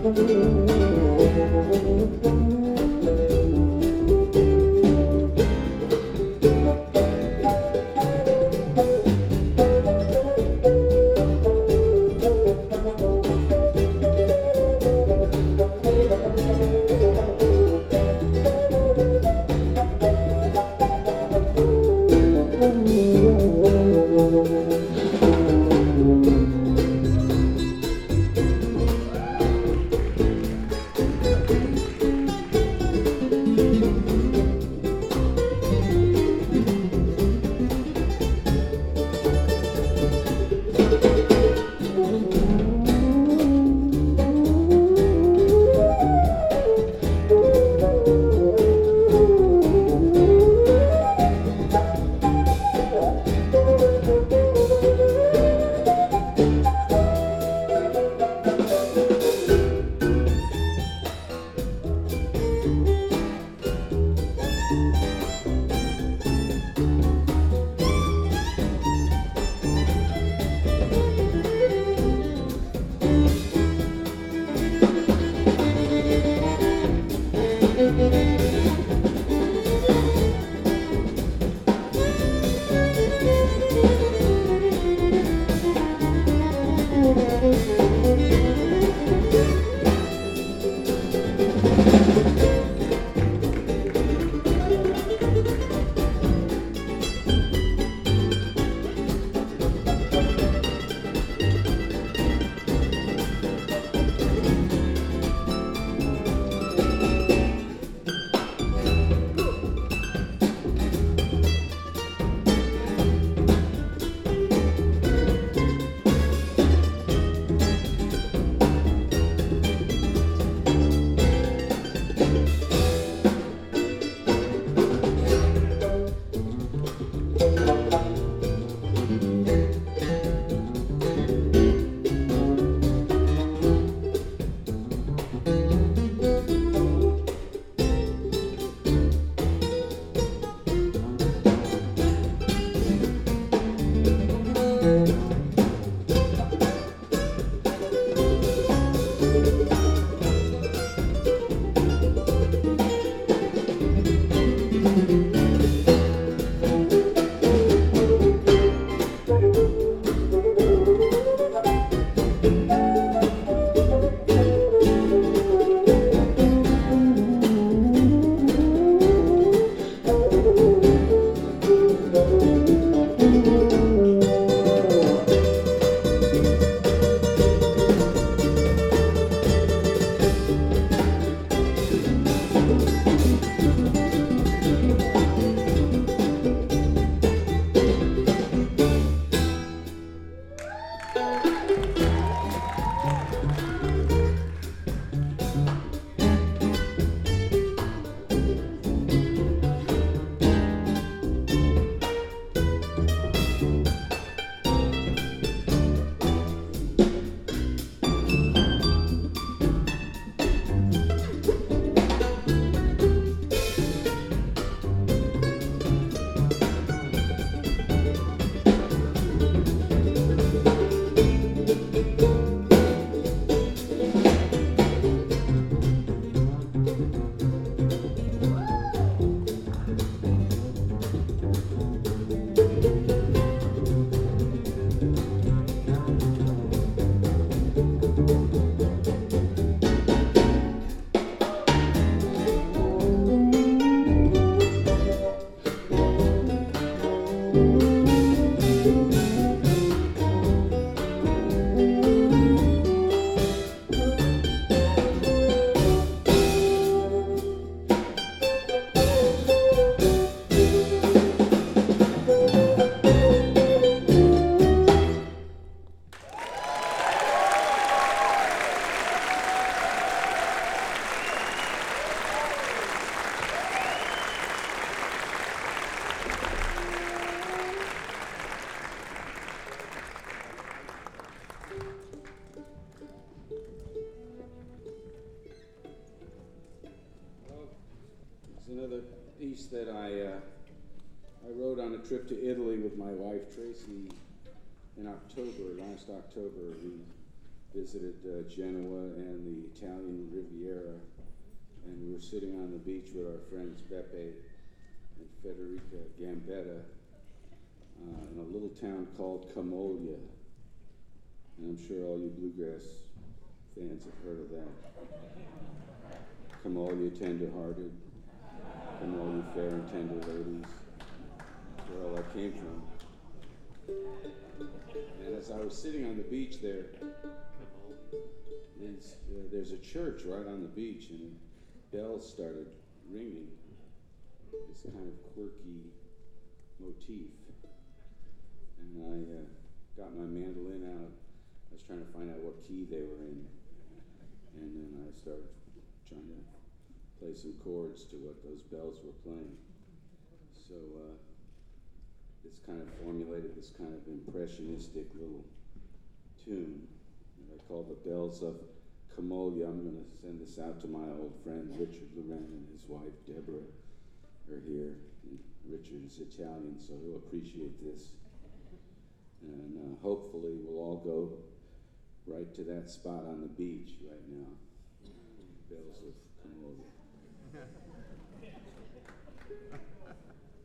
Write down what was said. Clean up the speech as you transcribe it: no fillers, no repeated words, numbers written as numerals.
piece that I wrote on a trip to Italy with my wife Tracy in October, last October. visited Genoa and the Italian Riviera, and we were sitting on the beach with our friends Beppe and Federica Gambetta in a little town called Camoglia. And I'm sure all you bluegrass fans have heard of that. Camoglia tender-hearted, Camoglia fair and tender ladies. That's where all that came from. And as I was sitting on the beach there's a church right on the beach, and bells started ringing, this kind of quirky motif. And I got my mandolin out. I was trying to find out what key they were in. And then I started trying to play some chords to what those bells were playing. So this kind of formulated this kind of impressionistic little tune that I call the Bells of Camoglia. I'm going to send this out to my old friend Richard Loren and his wife Deborah are here. And Richard is Italian, so he'll appreciate this. And hopefully we'll all go right to that spot on the beach right now. Bells of Camoglia.